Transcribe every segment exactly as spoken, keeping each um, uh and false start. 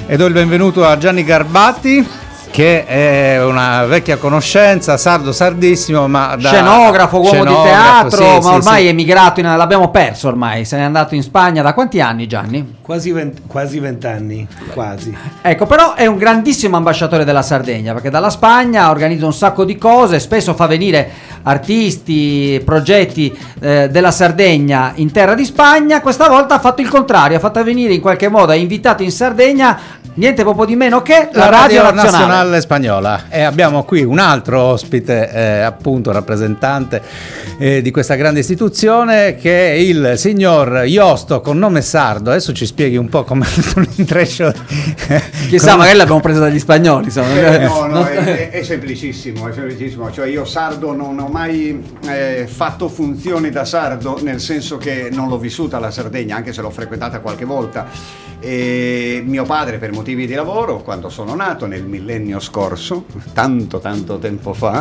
e do il benvenuto a Gianni Garbati, che è una vecchia conoscenza, sardo sardissimo, ma da scenografo, uomo scenografo, di teatro, sì, ma sì, ormai sì. è emigrato, in, l'abbiamo perso ormai, se n'è andato in Spagna da quanti anni, Gianni? Quasi vent- quasi vent'anni, quasi. Ecco, però è un grandissimo ambasciatore della Sardegna, perché dalla Spagna organizza un sacco di cose, spesso fa venire artisti, progetti eh, della Sardegna in terra di Spagna. Questa volta ha fatto il contrario, ha fatto venire in qualche modo, ha invitato in Sardegna niente proprio di meno che la, la Radio, Radio Nazionale. Nazionale Spagnola, e abbiamo qui un altro ospite, eh, appunto rappresentante eh, di questa grande istituzione, che è il signor Josto, con nome sardo. Adesso ci spieghi un po' come l'intreccio. Chissà, come... magari l'abbiamo preso dagli spagnoli, insomma. Eh, no, no, è, è semplicissimo, è semplicissimo. Cioè, io sardo non ho mai eh, fatto funzioni da sardo, nel senso che non l'ho vissuta la Sardegna, anche se l'ho frequentata qualche volta. E mio padre, per motivi di lavoro, quando sono nato nel millennio scorso, tanto tanto tempo fa,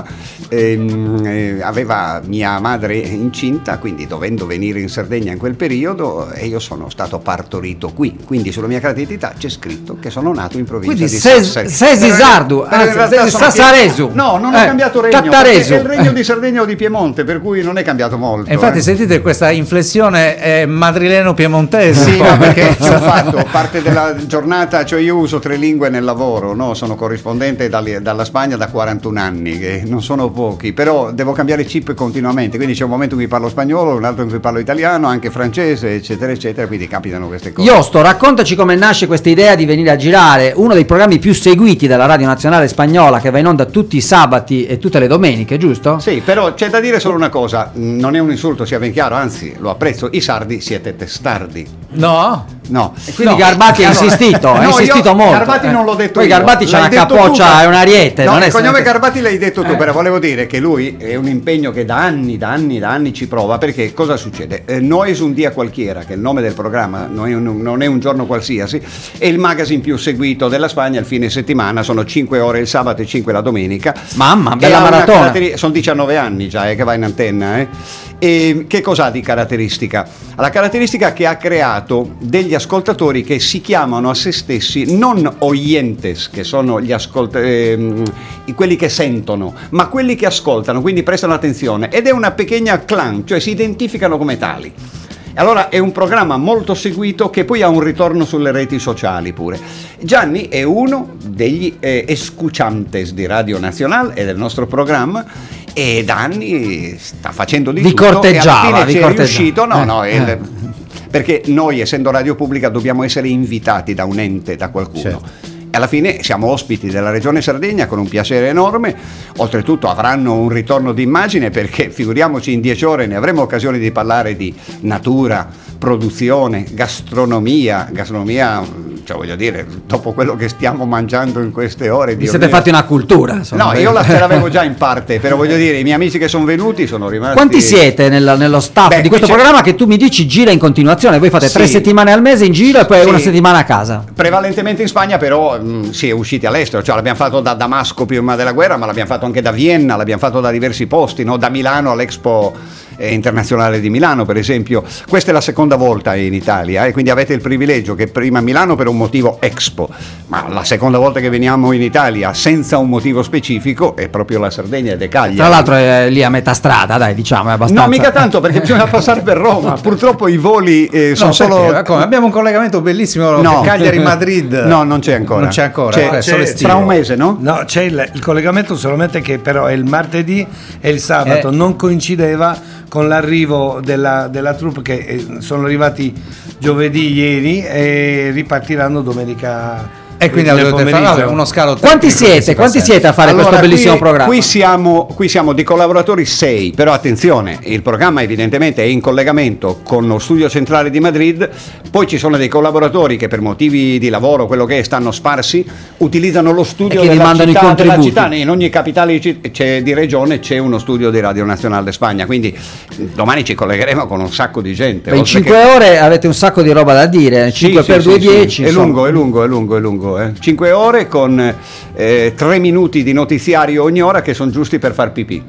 ehm, eh, aveva mia madre incinta, quindi dovendo venire in Sardegna in quel periodo, e io sono stato partorito qui, quindi sulla mia carta c'è scritto che sono nato in provincia quindi di ses, Sassari. Sesi Sardu, anzi Sassaresu. No, non ho eh, cambiato regno, Tattaresu. è il regno di Sardegna o di Piemonte, per cui non è cambiato molto. E infatti eh. sentite questa inflessione eh, madrileno-piemontese. Sì, no, perché ho fatto parte della giornata, cioè io uso tre lingue nel lavoro, no? Sono corrispondente dal, dalla Spagna da quarantuno anni, che non sono pochi, però devo cambiare chip continuamente, quindi c'è un momento in cui parlo spagnolo, un altro in cui parlo italiano, anche francese, eccetera eccetera, quindi capitano queste cose. Josto, raccontaci come nasce questa idea di venire a girare uno dei programmi più seguiti dalla Radio Nazionale Spagnola, che va in onda tutti i sabati e tutte le domeniche, giusto? Sì, però c'è da dire solo una cosa, non è un insulto, sia ben chiaro, anzi lo apprezzo, i sardi siete testardi. No? No. E quindi no. Garbati ha insistito, ha no, insistito io, molto. Garbati eh. non l'ho detto Poi io. Garbati c'ha L'hai una detto capoccia tu. e un ariete. No, non il è cognome sempre... Garbati l'hai detto tu, eh. però volevo dire che lui è un impegno che da anni, da anni, da anni ci prova, perché cosa succede? Eh, Nois un dia qualquiera, che è il nome del programma, non è, un, non è un giorno qualsiasi, è il magazine più seguito della Spagna il fine settimana, sono cinque ore il sabato e cinque la domenica. Mamma, bella maratona. Sono diciannove anni già eh, che va in antenna, eh. E che cos'ha di caratteristica? La caratteristica che ha creato degli ascoltatori che si chiamano a se stessi non oyentes, che sono gli ascolt- ehm, quelli che sentono, ma quelli che ascoltano, quindi prestano attenzione, ed è una pequeña clan, cioè si identificano come tali. Allora è un programma molto seguito che poi ha un ritorno sulle reti sociali pure. Gianni è uno degli eh, escuchantes di Radio Nazionale e del nostro programma, e da anni sta facendo di vi tutto, corteggiava, e alla fine vi ci è corteggiava. riuscito, no, eh, no, eh. il, perché noi, essendo radio pubblica, dobbiamo essere invitati da un ente, da qualcuno. Certo. E alla fine siamo ospiti della Regione Sardegna con un piacere enorme, oltretutto avranno un ritorno d'immagine, perché figuriamoci, in dieci ore ne avremo occasione di parlare di natura, produzione, gastronomia, gastronomia, cioè voglio dire, dopo quello che stiamo mangiando in queste ore. Vi Dio siete mio. fatti una cultura, insomma. No, io la ce l'avevo già in parte, però voglio dire, i miei amici che sono venuti sono rimasti... Quanti siete nel, nello staff Beh, di questo c'è... programma, che tu mi dici gira in continuazione? Voi fate Sì. tre settimane al mese in giro e poi Sì. una settimana a casa. Prevalentemente in Spagna, però mh, si è usciti all'estero, cioè l'abbiamo fatto da Damasco prima della guerra, ma l'abbiamo fatto anche da Vienna, l'abbiamo fatto da diversi posti, no? Da Milano all'Expo eh, internazionale di Milano, per esempio. Questa è la seconda volta in Italia, e eh? quindi avete il privilegio che prima a Milano per un motivo Expo, ma la seconda volta che veniamo in Italia senza un motivo specifico è proprio la Sardegna ed è Cagliari. Tra l'altro è lì a metà strada, dai, diciamo, è abbastanza... No, mica tanto, perché bisogna passare per Roma. Purtroppo i voli eh, sono No, solo... perché? Come? Abbiamo un collegamento bellissimo, No. Cagliari-Madrid. No, non c'è ancora. Non c'è ancora, C'è, è c'è solo estivo. fra un mese, no? No, c'è il, il collegamento, solamente che però è il martedì e il sabato, Eh. non coincideva con l'arrivo della, della troupe, che eh, sono arrivati giovedì ieri e ripartiranno domenica. E quindi nel dovete fare pomeriggio. vabbè, uno scalo Quanti tecnico che siete? si fa Quanti sempre. siete a fare Allora, questo bellissimo qui, programma? Qui siamo, qui siamo di collaboratori sei, però attenzione, il programma evidentemente è in collegamento con lo studio centrale di Madrid, poi ci sono dei collaboratori che per motivi di lavoro, quello che è, stanno sparsi, utilizzano lo studio E che vi della mandano i città, della contributi. città. In ogni capitale di, c'è, di regione c'è uno studio di Radio Nazionale de Spagna, quindi domani ci collegheremo con un sacco di gente. Beh, in oltre cinque che... ore avete un sacco di roba da dire, Sì, cinque sì, per sì, due, sì. dieci. È lungo, è lungo, è lungo, è lungo. Eh. cinque ore con eh, tre minuti di notiziario ogni ora che sono giusti per far pipì.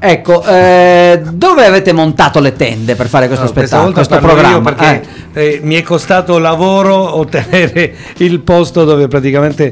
Ecco, eh, dove avete montato le tende per fare questo No, spettacolo, questo parlo io programma? perché eh, mi è costato lavoro ottenere il posto dove praticamente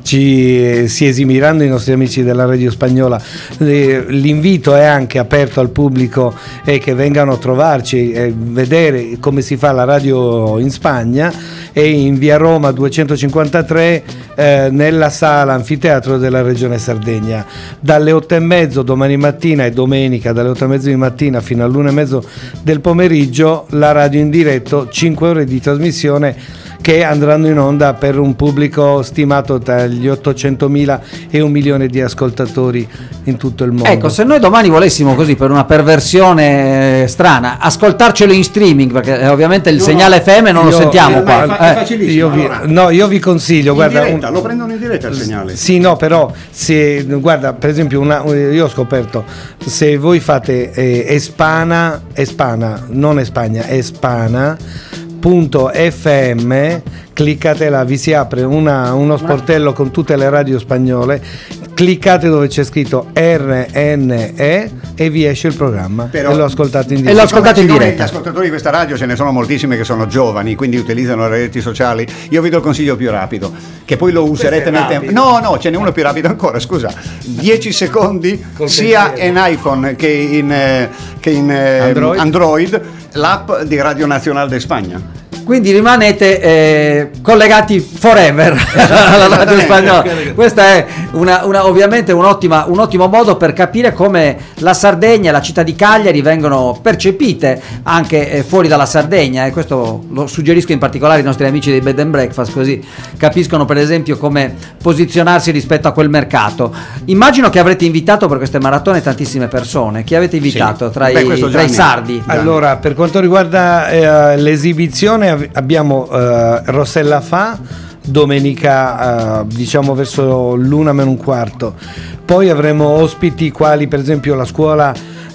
ci eh, si esimiranno i nostri amici della radio spagnola. Eh, l'invito è anche aperto al pubblico e che vengano a trovarci e vedere come si fa la radio in Spagna, e in via Roma duecentocinquantatré eh, nella sala anfiteatro della regione Sardegna, dalle otto e mezzo domani mattina e domenica dalle otto e mezzo di mattina fino all'una e mezzo del pomeriggio la radio in diretto, cinque ore di trasmissione che andranno in onda per un pubblico stimato tra gli ottocentomila e un milione di ascoltatori in tutto il mondo. Ecco, se noi domani volessimo, così per una perversione eh, strana, ascoltarcelo in streaming, perché eh, ovviamente il No, segnale F M non lo io- sentiamo io- qua. È fa- Eh. è facilissimo. Io vi, Allora, no, io vi consiglio, in guarda, diretta, un- lo prendono in diretta il segnale. Sì, no, però se guarda, per esempio, una, io ho scoperto, se voi fate eh, Espana, Espana, non Espagna, Espana punto F M, cliccate là, vi si apre una- uno sportello con tutte le radio spagnole, cliccate dove c'è scritto R N E e vi esce il programma. Però- e lo ascoltate in E diretta. lo ascoltate in Siccome diretta. Gli ascoltatori di questa radio ce ne sono moltissimi che sono giovani, quindi utilizzano le reti sociali. Io vi do il consiglio più rapido, che poi lo userete nel tempo. No, no, ce n'è uno più rapido ancora, scusa. dieci secondi Col sia pensiero. in iPhone che in, eh, che in eh, Android. Android, l'app di Radio Nazionale de Spagna. Quindi rimanete eh, collegati forever alla radio spagnola. Questa è una, una- ovviamente un'ottima, un ottimo modo per capire come la Sardegna e la città di Cagliari vengono percepite anche eh, fuori dalla Sardegna, e questo lo suggerisco in particolare ai nostri amici dei Bed and Breakfast, così capiscono per esempio come posizionarsi rispetto a quel mercato. Immagino che avrete invitato per queste maratone tantissime persone. Chi avete invitato Sì. tra, Beh, i, questo tra i Gianni. sardi? Allora, per quanto riguarda eh, l'esibizione, av- abbiamo eh, Rossella Fa domenica, eh, diciamo verso l'una meno un quarto. Poi avremo ospiti quali per esempio la scuola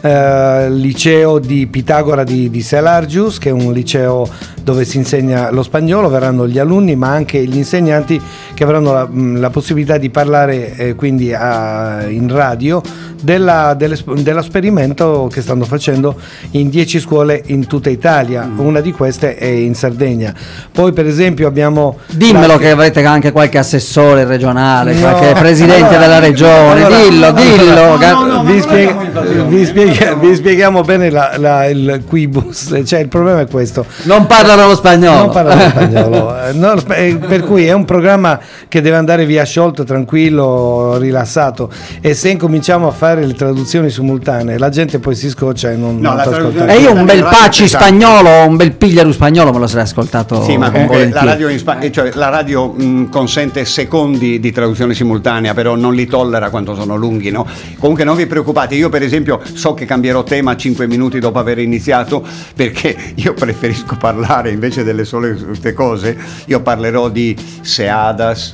eh, liceo di Pitagora di, di Selargius, che è un liceo dove si insegna lo spagnolo. Verranno gli alunni ma anche gli insegnanti, che avranno la, la possibilità di parlare eh, quindi a, in radio della, dell'esp- dell'esperimento che stanno facendo in dieci scuole in tutta Italia. Una di queste è in Sardegna. Poi per esempio abbiamo Dimmelo qualche- che avrete anche qualche assessore regionale, No. qualche presidente Allora, della regione, allora, dillo, no, dillo. no, Ga- no, no, vi, spiega- vi spiega- vi spieghiamo bene la- la- il quibus, cioè il problema è questo. Non parlano lo spagnolo. Non parlano spagnolo. Eh, no, eh, per cui è un programma che deve andare via sciolto, tranquillo, rilassato, e se incominciamo a fare le traduzioni simultanee la gente poi si scoccia e non, No, non la può traduzione- E ascoltare. io un bel Radio paci pesante. spagnolo o un bel pigliaru spagnolo me lo sarei ascoltato. Sì, ma con comunque la volentieri. radio, in Spa- eh, cioè, la radio mh, consente secondi di traduzione simultanea, però non li tollera quando sono lunghi, no? Comunque non vi preoccupate, io per esempio so che cambierò tema cinque minuti dopo aver iniziato, perché io preferisco parlare invece delle solite cose. Io parlerò di seadas,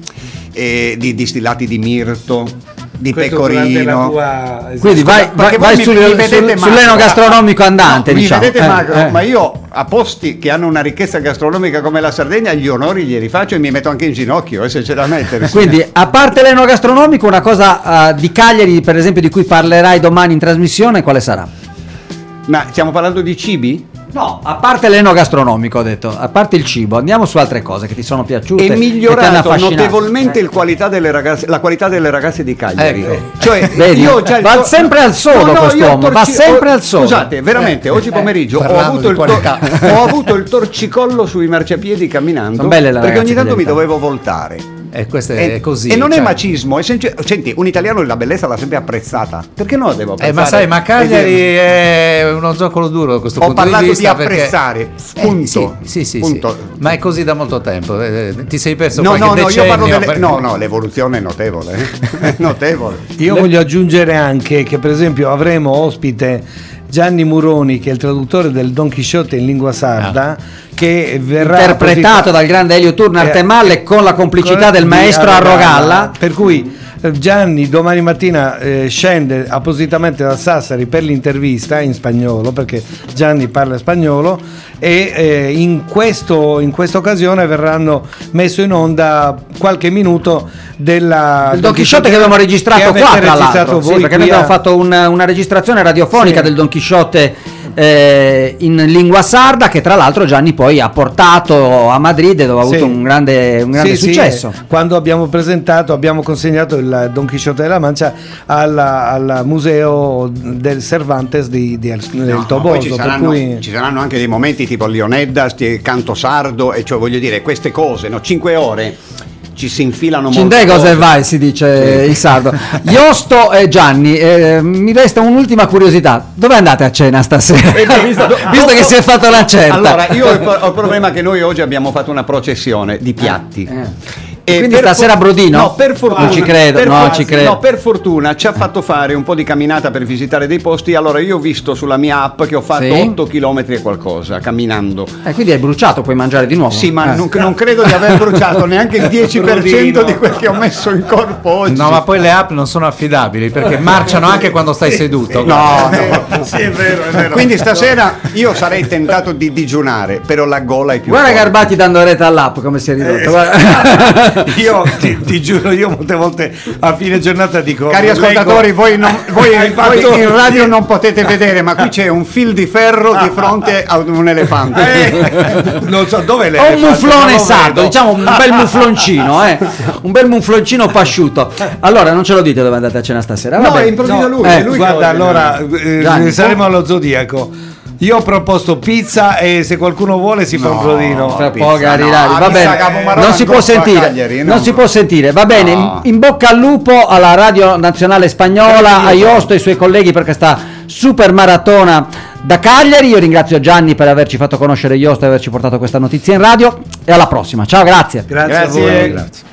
eh, di distillati di mirto, di Questo durante la pecorino. tua- Quindi vai, vai, Perché vai voi sul, mi- mi sul- vedete magro. sull'enogastronomico andante, No, mi diciamo. vedete Eh, magro, eh. ma io a posti che hanno una ricchezza gastronomica come la Sardegna gli onori glieli faccio e mi metto anche in ginocchio, eh, se c'è da mettere. Quindi, a parte l'enogastronomico, una cosa eh, di Cagliari, per esempio, di cui parlerai domani in trasmissione, quale sarà? Ma stiamo parlando di cibi? No, a parte l'enogastronomico, ho detto, a parte il cibo, andiamo su altre cose che ti sono piaciute. È che ti hanno migliorato affascinato. notevolmente Eh. il qualità delle ragazze, la qualità delle ragazze di Cagliari. Ecco. Cioè, Vedi? io già il Va tor- sempre al sodo No, no, quest'uomo, io il va sempre ho- al sodo. Scusate, veramente, oggi pomeriggio ho parlando avuto, di il tor- qualità. ho avuto il torcicollo sui marciapiedi camminando, Sono belle le perché ragazze ogni tanto mi dell'Italia. dovevo voltare. E questo E, è così. e non è cioè. macismo, è semplice- senti, un italiano la bellezza l'ha sempre apprezzata. Perché no la devo Eh, apprezzare? ma sai, ma E Cagliari dire- è uno zoccolo duro da questo Ho punto parlato di di vista. perché- apprezzare, Eh, punto. sì, sì, sì, Punto. sì. Ma è così da molto tempo. eh, Ti sei perso No, qualche no, no, io decennio. parlo delle... perché- No, no, l'evoluzione è notevole. eh. È notevole. Io voglio aggiungere anche che per esempio avremo ospite Gianni Muroni, che è il traduttore del Don Chisciotte in lingua sarda, che verrà Interpretato apposita- dal grande Elio Turno Eh, Artemalle con la complicità con- del di maestro Arrogalla. Per cui eh, Gianni domani mattina eh, scende appositamente da Sassari per l'intervista in spagnolo, perché Gianni parla spagnolo, e eh, in questo in questa occasione verranno messo in onda qualche minuto della il Don Chisciotte che abbiamo registrato che qua, tra registrato l'altro, voi sì, perché noi qui a- abbiamo fatto un- una registrazione radiofonica Sì. del Don Chisciotte eh, in lingua sarda, che tra l'altro Gianni poi ha portato a Madrid, dove ha avuto Sì. un grande, un grande Sì, sì, successo. eh, quando abbiamo presentato, abbiamo consegnato il Don Chisciotte della Mancia alla- al museo del Cervantes di, di El- del No, no, Toboso, poi ci per saranno, cui- ci saranno anche dei momenti tipo Leonedda, sti- canto sardo, e cioè voglio dire queste cose, no? Cinque ore ci si infilano molte Cindego cose. se vai, si dice in sardo. Iosto e Gianni, eh, mi resta un'ultima curiosità. Dove andate a cena stasera? Eh beh, visto do- visto dopo- che si è fatta la certa. Allora, io ho il, ho il problema che noi oggi abbiamo fatto una processione di piatti. Eh. E Quindi per stasera for- Brodino? No, per fortuna. Non ci credo, per no, for- ci credo. no, per fortuna ci ha fatto fare un po' di camminata per visitare dei posti. Allora io ho visto sulla mia app che ho fatto Sì. otto chilometri e qualcosa camminando. Eh, quindi hai bruciato, puoi mangiare di nuovo. Sì, ma Eh. non, non credo di aver bruciato neanche il dieci per cento di quel che ho messo in corpo oggi. No, ma poi le app non sono affidabili perché marciano anche quando stai seduto. No, no. Sì, è vero, è vero. Quindi stasera io sarei tentato di digiunare, però la gola è più Guarda forte. Garbati dando rete all'app come si è ridotto. Eh, guarda. io ti, ti giuro, io molte volte a fine giornata dico Cari leggo- ascoltatori, voi, non- voi- Hai voi fatto- in radio non potete vedere, ma qui c'è un fil di ferro di fronte a un elefante. Eh, non so dove le Ho un muflone non lo sardo, vedo. diciamo un bel mufloncino, eh? un bel mufloncino pasciuto. Allora, non ce lo dite dove andate a cena stasera? No, Vabbè. è improvviso lui, Eh, è lui che Guarda, ordina. allora eh, Gianni, saremo allo Zodiaco. Io ho proposto pizza e se qualcuno vuole si fa un brodino. Fra pizza, poco no, Carirari, a va pizza bene, Capomarone non si può ancora a sentire, Cagliari, no. non si può sentire, va bene, No. in, in bocca al lupo alla Radio Nazionale Spagnola, a Iosto e ai suoi colleghi per questa super maratona da Cagliari. Io ringrazio Gianni per averci fatto conoscere Iosto e averci portato questa notizia in radio, e alla prossima, ciao, grazie. Grazie, Grazie. a voi. Grazie.